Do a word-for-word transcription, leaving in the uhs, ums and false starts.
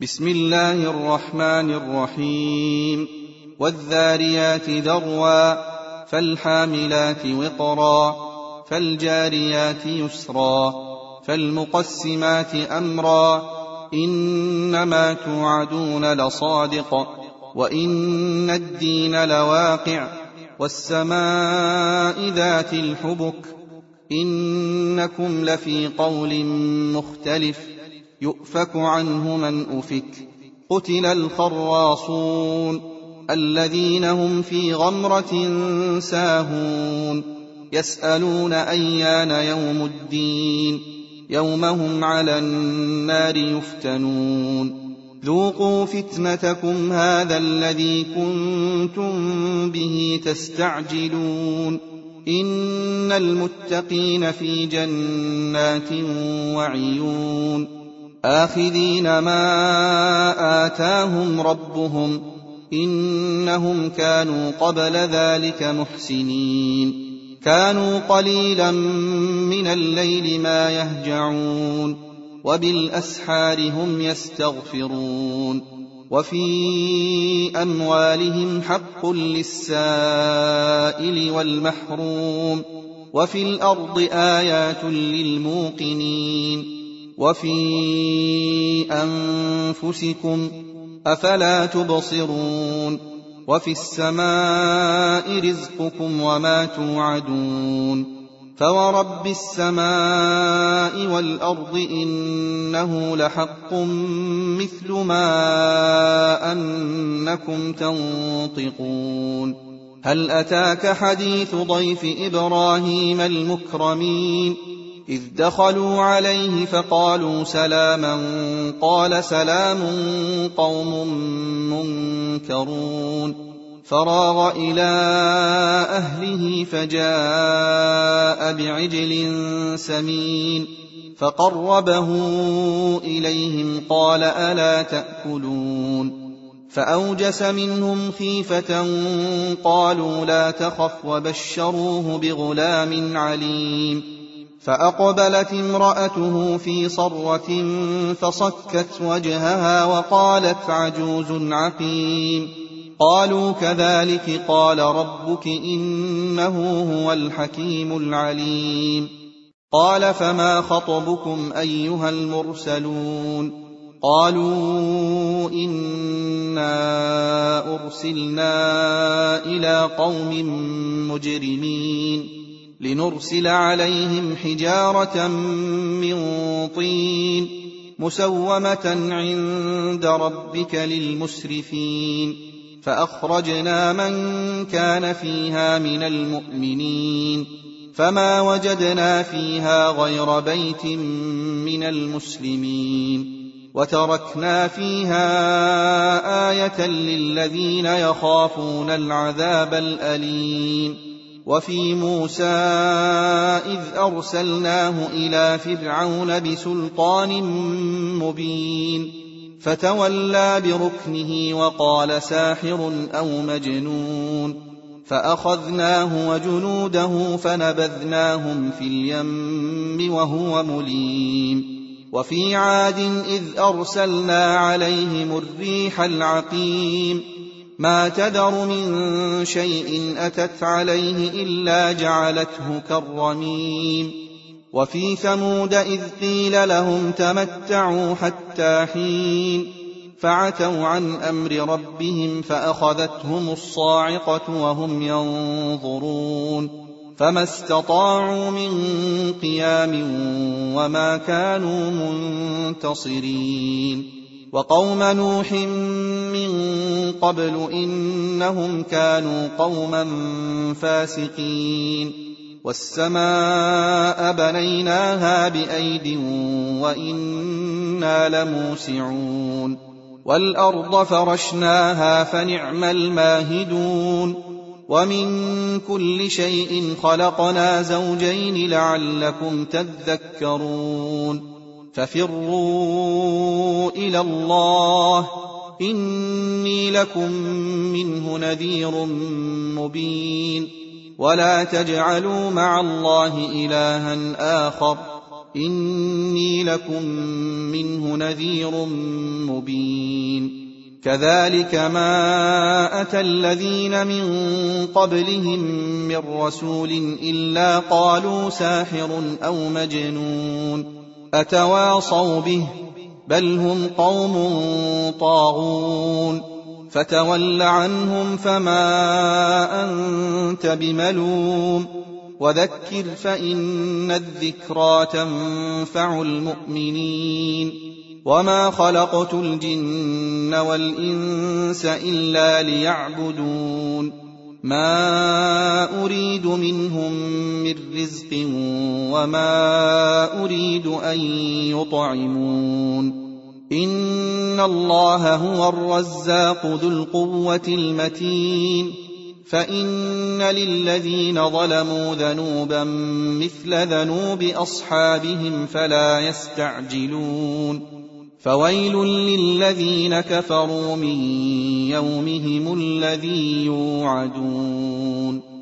بسم الله الرحمن الرحيم. والذاريات ذروا فالحاملات وقرا فالجاريات يسرا فالمقسمات أمرا إنما توعدون لصادق وإن الدين لواقع والسماء ذات الحبك إنكم لفي قول مختلف يؤفك عنه من أفك قتل الخراصون الذين هم في غمرة ساهون يسألون أيان يوم الدين يوم هم على النار يفتنون ذوقوا فتنتكم هذا الذي كنتم به تستعجلون إن المتقين في جنات وعيون آخذين ما آتاهم ربهم إنهم كانوا قبل ذلك محسنين كانوا قليلا من الليل ما يهجعون وبالأسحار هم يستغفرون وفي أموالهم حق للسائل والمحروم وفي الأرض آيات للموقنين وفي أنفسكم أفلا تبصرون وفي السماء رزقكم وما توعدون فورب السماء والأرض إنه لحق مثل ما أنكم تنطقون هل أتاك حديث ضيف إبراهيم المكرمين إذ دخلوا عليه فقالوا سلاما قال سلام قوم منكرون فراغ إلى أهله فجاء بعجل سمين فقربه إليهم قال ألا تأكلون فأوجس منهم خيفة قالوا لا تخف وبشروه بغلام عليم فأقبلت امرأته في صرة فصكت وجهها وقالت عجوز عقيم قالوا كذلك قال ربك إنه هو الحكيم العليم قال فما خطبكم أيها المرسلون قالوا إنا أرسلنا إلى قوم مجرمين لنرسل عليهم حجارة من طين مسومة عند ربك للمسرفين فأخرجنا من كان فيها من المؤمنين فما وجدنا فيها غير بيت من المسلمين وتركنا فيها آية للذين يخافون العذاب الأليم وفي موسى إذ أرسلناه إلى فرعون بسلطان مبين فتولى بركنه وقال ساحر أو مجنون فأخذناه وجنوده فنبذناهم في اليم وهو مليم وفي عاد إذ أرسلنا عليهم الريح العقيم ما تذر من شيء أتت عليه إلا جعلته كالرميم وفي ثمود إذ قيل لهم تمتعوا حتى حين فعتوا عن أمر ربهم فأخذتهم الصاعقة وهم ينظرون فما استطاعوا من قيام وما كانوا منتصرين وقوم نوح من قبل إنهم كانوا قوما فاسقين والسماء بنيناها بأيد وإنا لموسعون والأرض فرشناها فنعم الماهدون ومن كل شيء خلقنا زوجين لعلكم تذكرون ففروا إلى الله إني لكم منه نذير مبين ولا تجعلوا مع الله إلها آخر إني لكم منه نذير مبين كذلك ما أتى الذين من قبلهم من رسول إلا قالوا ساحر أو مجنون أتواصوا به بل هم قوم طاغون فتول عنهم فما أنت بملوم وذكر فإن الذكرى تنفع المؤمنين وما خلقت الجن والإنس إلا ليعبدون ما أريد منهم من رزق وما أريد أن يطعمون إن الله هو الرزاق ذو القوة المتين فإن للذين ظلموا ذنوبا مثل ذنوب أصحابهم فلا يستعجلون فويل للذين كفروا من يومهم الذي يوعدون